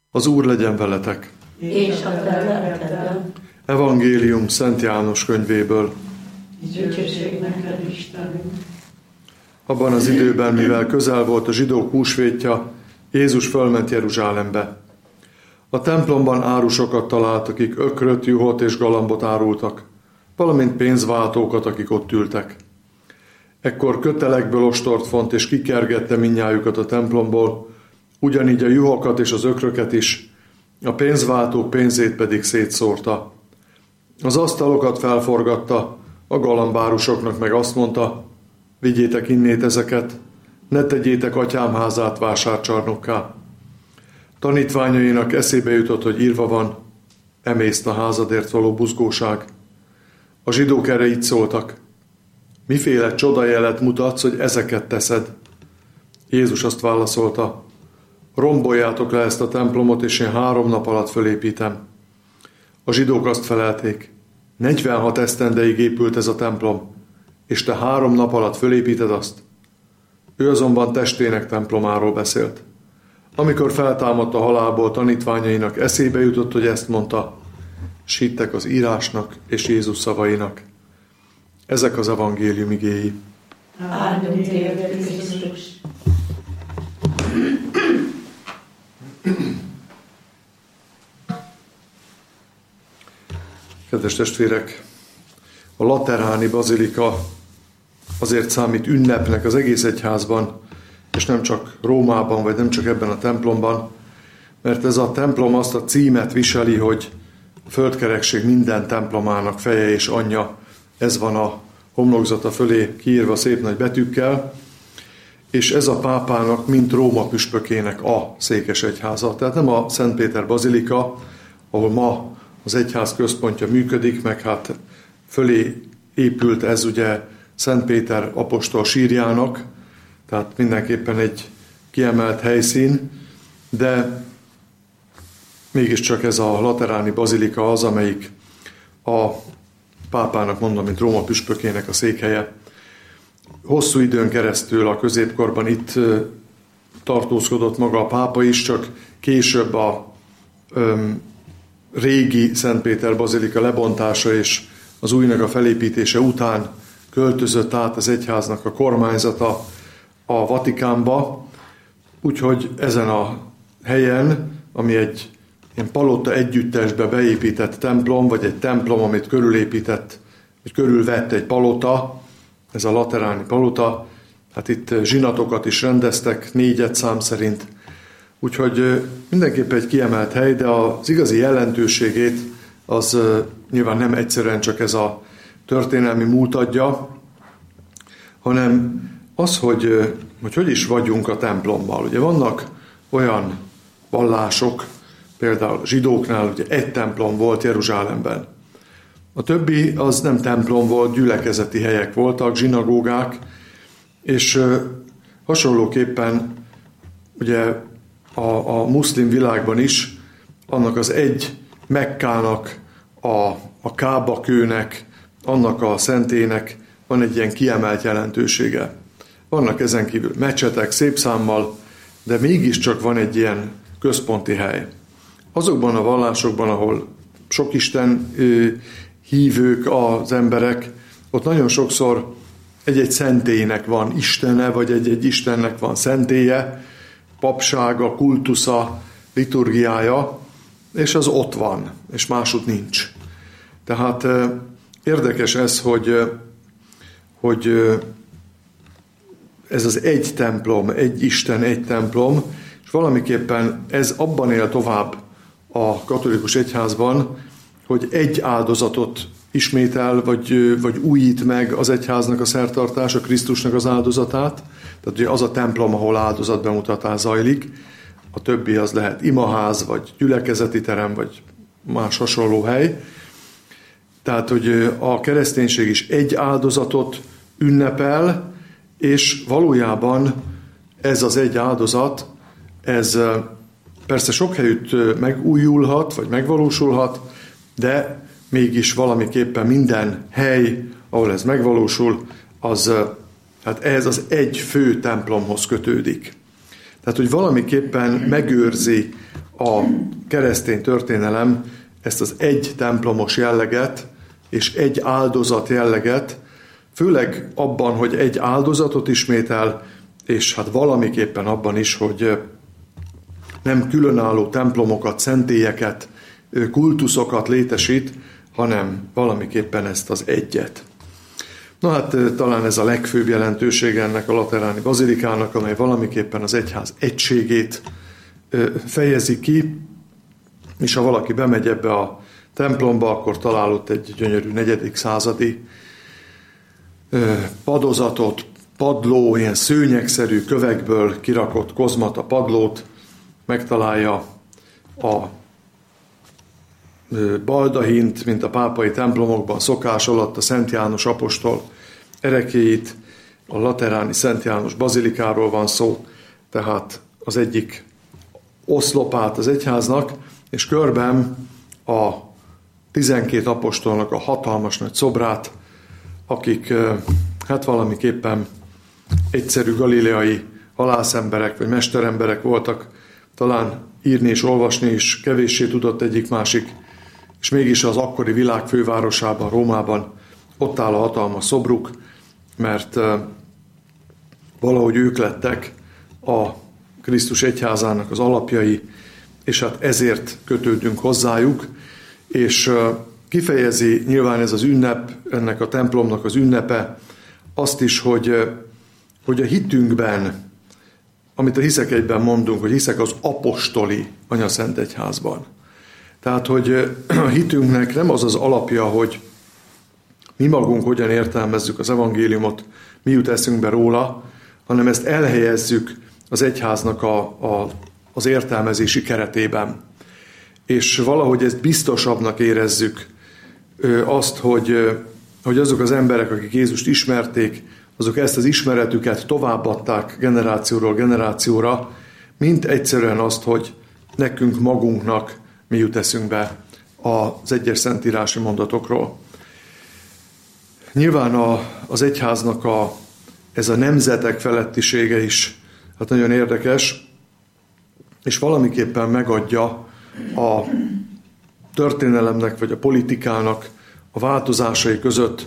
Az Úr legyen veletek! És a te lelkeddel. Evangélium Szent János könyvéből. Dicsőség neked, Istenünk! Abban az időben, mivel közel volt a zsidók húsvétja, Jézus fölment Jeruzsálembe. A templomban árusokat talált, akik ökröt, juhot és galambot árultak, valamint pénzváltókat, akik ott ültek. Ekkor kötelekből ostort font, és kikergette mindnyájukat a templomból, ugyanígy a juhokat és az ökröket is, a pénzváltók pénzét pedig szétszórta. Az asztalokat felforgatta, a galambárusoknak meg azt mondta: vigyétek innét ezeket, ne tegyétek atyám házát vásárcsarnokká. Tanítványainak eszébe jutott, hogy írva van: emészt a házadért való buzgóság. A zsidók erre így szóltak: miféle csodajelet mutatsz, hogy ezeket teszed? Jézus azt válaszolta: romboljátok le ezt a templomot, és én 3 nap alatt fölépítem. A zsidók azt felelték: 46 esztendeig épült ez a templom, és te 3 nap alatt fölépíted azt? Ő azonban testének templomáról beszélt. Amikor feltámadt a halálból, tanítványainak eszébe jutott, hogy ezt mondta, s hittek az írásnak és Jézus szavainak. Ezek az evangélium igéi. Áldjon téged, Krisztus! Kedves testvérek, a Lateráni Bazilika azért számít ünnepnek az egész egyházban, és nem csak Rómában, vagy nem csak ebben a templomban, mert ez a templom azt a címet viseli, hogy a földkerekség minden templomának feje és anyja. Ez van a homlokzata fölé kiírva szép nagy betűkkel, és ez a pápának, mint Róma püspökének a székesegyháza. Tehát nem a Szent Péter Bazilika, ahol ma az egyház központja működik, meg hát fölé épült ez ugye Szent Péter apostol sírjának, tehát mindenképpen egy kiemelt helyszín, de mégiscsak ez a Lateráni Bazilika az, amelyik a pápának, mondom, mint Róma püspökének a székhelye. Hosszú időn keresztül a középkorban itt tartózkodott maga a pápa is, csak később a régi Szent Péter Bazilika lebontása és az újnak a felépítése után költözött át az egyháznak a kormányzata a Vatikánba, úgyhogy ezen a helyen, ami egy ilyen palota együttesbe beépített templom, vagy egy templom, amit körülépített, vagy körülvett egy palota, ez a Lateráni palota, hát itt zsinatokat is rendeztek 4 szám szerint, úgyhogy mindenképpen egy kiemelt hely, de az igazi jelentőségét az nyilván nem egyszerűen csak ez a történelmi múlt adja, hanem az, hogy is vagyunk a templommal. Ugye vannak olyan vallások, például zsidóknál ugye egy templom volt Jeruzsálemben. A többi az nem templom volt, gyülekezeti helyek voltak, zsinagógák, és hasonlóképpen ugye a muszlim világban is annak az egy Mekkának, a Kába kőnek, annak a szentének van egy ilyen kiemelt jelentősége. Vannak ezen kívül mecsetek szép számmal, de mégiscsak van egy ilyen központi hely. Azokban a vallásokban, ahol sok Isten hívők az emberek, ott nagyon sokszor egy-egy szentélynek van istene, vagy egy istennek van szentélye, papsága, kultusza, liturgiája, és az ott van, és másút nincs. Tehát érdekes ez, hogy ez az egy templom, egy Isten, egy templom, és valamiképpen ez abban él tovább a katolikus egyházban, hogy egy áldozatot ismétel, vagy újít meg az egyháznak a szertartása, Krisztusnak az áldozatát. Tehát ugye az a templom, ahol áldozatbemutatás zajlik, a többi az lehet imaház, vagy gyülekezeti terem, vagy más hasonló hely. Tehát, hogy a kereszténység is egy áldozatot ünnepel, és valójában ez az egy áldozat, ez persze sok helyütt megújulhat, vagy megvalósulhat, de mégis valamiképpen minden hely, ahol ez megvalósul, az hát ehhez az egy fő templomhoz kötődik. Tehát, hogy valamiképpen megőrzi a keresztény történelem ezt az egy templomos jelleget és egy áldozat jelleget, főleg abban, hogy egy áldozatot ismétel, és hát valamiképpen abban is, hogy nem különálló templomokat, szentélyeket, kultuszokat létesít, hanem valamiképpen ezt az egyet. Na hát talán ez a legfőbb jelentősége ennek a lateráni bazilikának, amely valamiképpen az egyház egységét fejezi ki, és ha valaki bemegy ebbe a templomba, akkor talál ott egy gyönyörű 4. századi padozatot, padló, ilyen szőnyegszerű kövekből kirakott kozmata padlót, megtalálja a baldahint, mint a pápai templomokban szokás alatt a Szent János apostol erekéit, a lateráni Szent János bazilikáról van szó, tehát az egyik oszlopát az egyháznak, és körben a 12 apostolnak a hatalmas nagy szobrát, akik hát valamiképpen egyszerű galileai halászemberek vagy mesteremberek voltak, talán írni és olvasni is kevéssé tudott egyik-másik, és mégis az akkori világ fővárosában, Rómában ott áll a hatalmas szobruk, mert valahogy ők lettek a Krisztus egyházának az alapjai, és hát ezért kötődünk hozzájuk, és kifejezi nyilván ez az ünnep, ennek a templomnak az ünnepe, azt is, hogy a hitünkben, amit a Hiszek egyben mondunk, hogy hiszek az apostoli Anyaszent Egyházban. Tehát, hogy a hitünknek nem az az alapja, hogy mi magunk hogyan értelmezzük az evangéliumot, mi jut eszünkbe róla, hanem ezt elhelyezzük az egyháznak az értelmezési keretében. És valahogy ezt biztosabbnak érezzük azt, hogy azok az emberek, akik Jézust ismerték, azok ezt az ismeretüket továbbadták generációról generációra, mint egyszerűen azt, hogy nekünk magunknak mi jut eszünkbe az egyes szentírási mondatokról. Nyilván az egyháznak ez a nemzetek felettisége is hát nagyon érdekes, és valamiképpen megadja a történelemnek vagy a politikának a változásai között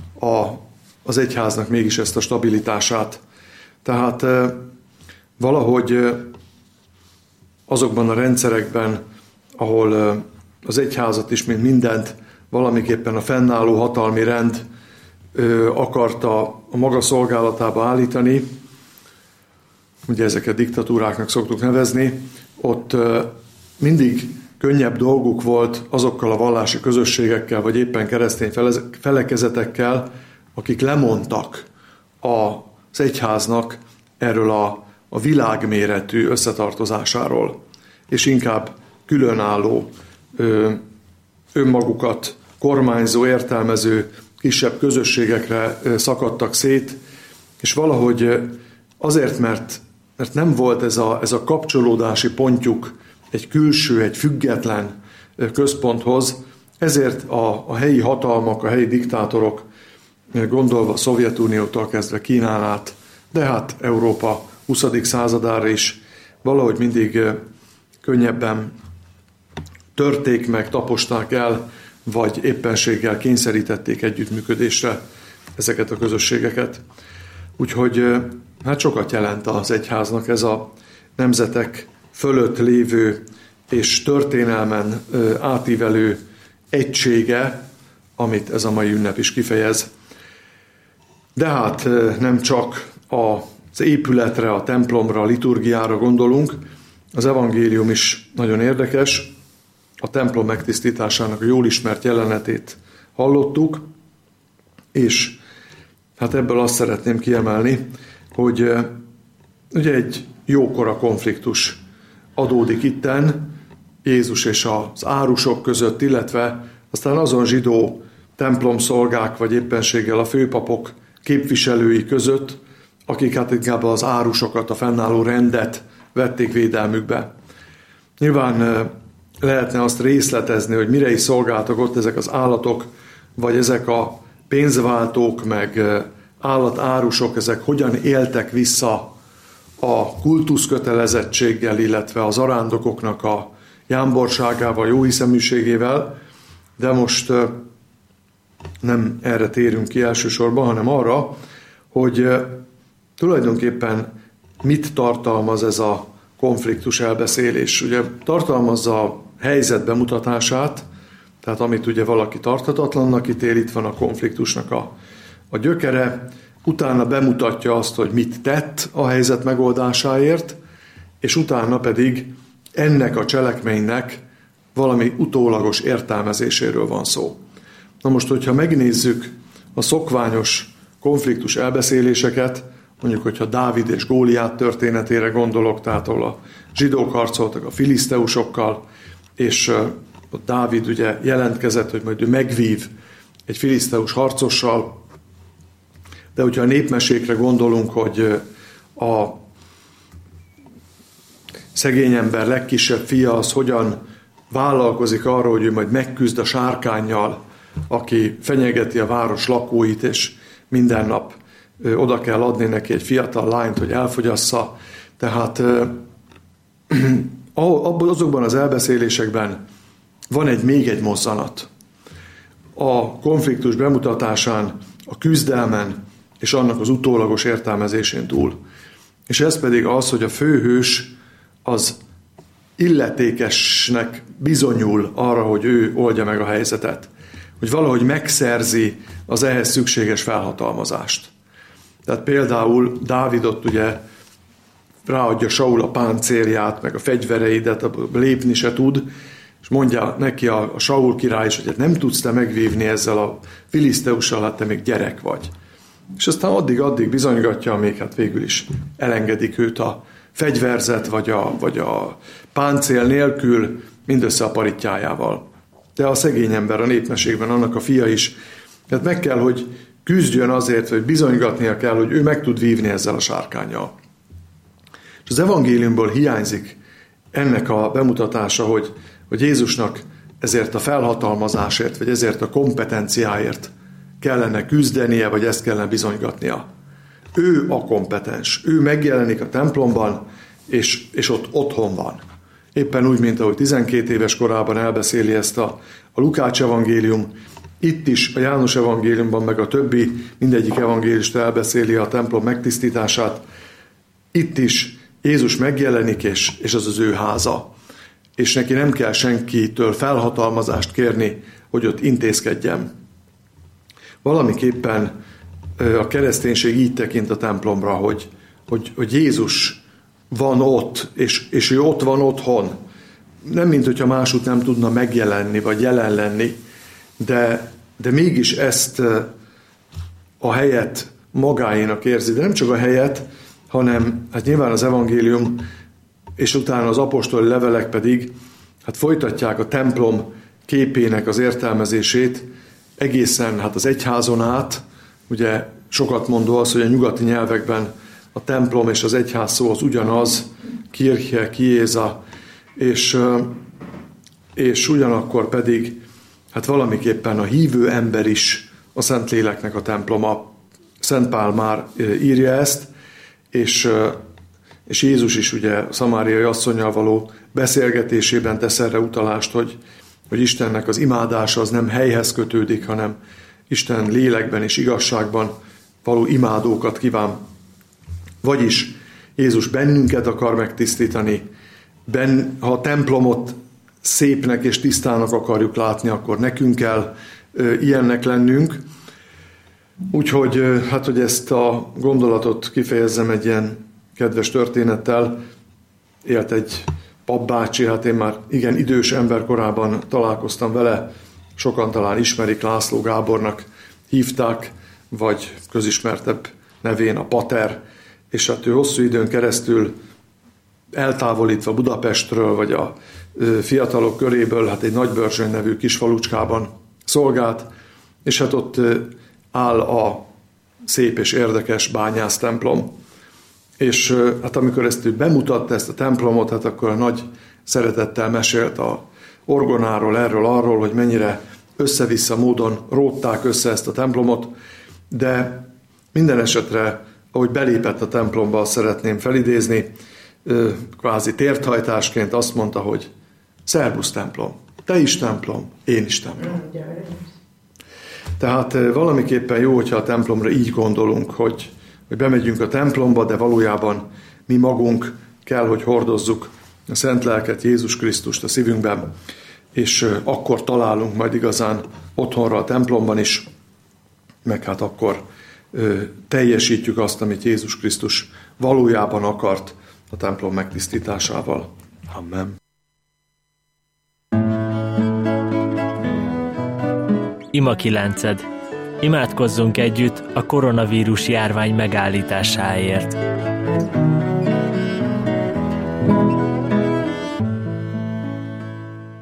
az egyháznak mégis ezt a stabilitását. Tehát valahogy azokban a rendszerekben, ahol az egyházat is, mint mindent, valamiképpen a fennálló hatalmi rend akarta a maga szolgálatába állítani, ugye ezeket diktatúráknak szoktuk nevezni, ott mindig könnyebb dolguk volt azokkal a vallási közösségekkel, vagy éppen keresztény felekezetekkel, akik lemondtak az egyháznak erről a világméretű összetartozásáról, és inkább különálló, önmagukat kormányzó, értelmező kisebb közösségekre szakadtak szét, és valahogy azért, mert nem volt ez a kapcsolódási pontjuk egy külső, egy független központhoz, ezért a helyi hatalmak, a helyi diktátorok, gondolva a Szovjetuniótól kezdve Kínán át, de hát Európa 20. századára is valahogy mindig könnyebben törték meg, taposták el, vagy éppenséggel kényszerítették együttműködésre ezeket a közösségeket. Úgyhogy hát sokat jelent az egyháznak ez a nemzetek fölött lévő és történelmen átívelő egysége, amit ez a mai ünnep is kifejez. De hát nem csak az épületre, a templomra, a liturgiára gondolunk, az evangélium is nagyon érdekes. A templom megtisztításának a jól ismert jelenetét hallottuk, és hát ebből azt szeretném kiemelni, hogy ugye egy jókora konfliktus adódik itten Jézus és az árusok között, illetve aztán azon zsidó templomszolgák, vagy éppenséggel a főpapok képviselői között, akik hát inkább az árusokat, a fennálló rendet vették védelmükbe. Nyilván lehetne azt részletezni, hogy mire is szolgáltak ott ezek az állatok, vagy ezek a pénzváltók, meg állatárusok, ezek hogyan éltek vissza a kultuszkötelezettséggel, illetve az arándokoknak jámborságával, jóhiszeműségével, de most nem erre térünk ki elsősorban, hanem arra, hogy tulajdonképpen mit tartalmaz ez a konfliktus elbeszélés. Ugye tartalmazza a helyzet bemutatását, tehát amit ugye valaki tarthatatlannak ítél, itt van a konfliktusnak a gyökere, utána bemutatja azt, hogy mit tett a helyzet megoldásáért, és utána pedig ennek a cselekménynek valami utólagos értelmezéséről van szó. Na most, hogyha megnézzük a szokványos konfliktus elbeszéléseket, mondjuk, hogyha Dávid és Góliát történetére gondolok, tehát ahol a zsidók harcoltak a filiszteusokkal, és Dávid ugye jelentkezett, hogy majd ő megvív egy filiszteus harcossal, de hogyha a népmesékre gondolunk, hogy a szegény ember legkisebb fia az hogyan vállalkozik arra, hogy ő majd megküzd a sárkánnyal, aki fenyegeti a város lakóit, és minden nap oda kell adni neki egy fiatal lányt, hogy elfogyassza. Tehát azokban az elbeszélésekben van még egy mozzanat. A konfliktus bemutatásán, a küzdelmen és annak az utólagos értelmezésén túl. És ez pedig az, hogy a főhős az illetékesnek bizonyul arra, hogy ő oldja meg a helyzetet. Hogy valahogy megszerzi az ehhez szükséges felhatalmazást. Tehát például Dávidot ugye ráadja Saul a páncélját, meg a fegyvereidet, lépni se tud, és mondja neki a Saul király is, hogy nem tudsz te megvívni ezzel a filiszteussal, hát te még gyerek vagy. És aztán addig bizonygatja, amíg hát végül is elengedik őt a fegyverzet, vagy a páncél nélkül, mindössze a parittyájával. De a szegény ember a népmeségben, annak a fia is, tehát meg kell, hogy küzdjön azért, hogy bizonygatnia kell, hogy ő meg tud vívni ezzel a sárkánnyal. És az evangéliumból hiányzik ennek a bemutatása, hogy Jézusnak ezért a felhatalmazásért, vagy ezért a kompetenciáért kellene küzdenie, vagy ezt kellene bizonygatnia. Ő a kompetens. Ő megjelenik a templomban, és ott otthon van. Éppen úgy, mint ahogy 12 éves korában elbeszéli ezt a Lukács evangélium, itt is a János evangéliumban, meg a többi, mindegyik evangélista elbeszéli a templom megtisztítását. Itt is Jézus megjelenik, és az az ő háza. És neki nem kell senkitől felhatalmazást kérni, hogy ott intézkedjen. Valamiképpen a kereszténység így tekint a templomra, hogy Jézus van ott, és ő ott van otthon. Nem, mint hogyha másút nem tudna megjelenni, vagy jelen lenni, de mégis ezt a helyet magáénak érzi. De nem csak a helyet, hanem hát nyilván az evangélium, és utána az apostoli levelek pedig hát folytatják a templom képének az értelmezését egészen hát az egyházon át. Ugye sokat mondó az, hogy a nyugati nyelvekben a templom és az egyház szó az ugyanaz, kirche, kiéza, és ugyanakkor pedig hát valamiképpen a hívő ember is a Szentléleknek a temploma. Szent Pál már írja ezt, és Jézus is ugye a szamáriai asszonnyal való beszélgetésében tesz erre utalást, hogy Istennek az imádása az nem helyhez kötődik, hanem Isten lélekben és igazságban való imádókat kíván. Vagyis Jézus bennünket akar megtisztítani, ha a templomot szépnek és tisztának akarjuk látni, akkor nekünk kell ilyennek lennünk. Úgyhogy hát, hogy ezt a gondolatot kifejezzem egy ilyen kedves történettel, élt egy papbácsi, hát én már igen idős ember korában találkoztam vele, sokan talán ismerik, László Gábornak hívták, vagy közismertebb nevén a Pater, és hát ő hosszú időn keresztül eltávolítva Budapestről, vagy a fiatalok köréből, hát egy Nagybörzsöny nevű kis falucskában szolgált, és hát ott áll a szép és érdekes bányász templom. És hát amikor ezt ő bemutatta, ezt a templomot, hát akkor a nagy szeretettel mesélt a orgonáról, erről, arról, hogy mennyire össze-vissza módon rótták össze ezt a templomot, de minden esetre, ahogy belépett a templomba, azt szeretném felidézni, kvázi térthajtásként azt mondta, hogy Szervusz templom. Te is templom, én is templom. Tehát valamiképpen jó, hogyha a templomra így gondolunk, hogy bemegyünk a templomba, de valójában mi magunk kell, hogy hordozzuk a Szent Lelket, Jézus Krisztust a szívünkben, és akkor találunk majd igazán otthonra a templomban is, meg hát akkor teljesítjük azt, amit Jézus Krisztus valójában akart a templom megtisztításával. Amen. Ima 9. Imádkozzunk együtt a koronavírus járvány megállításáért.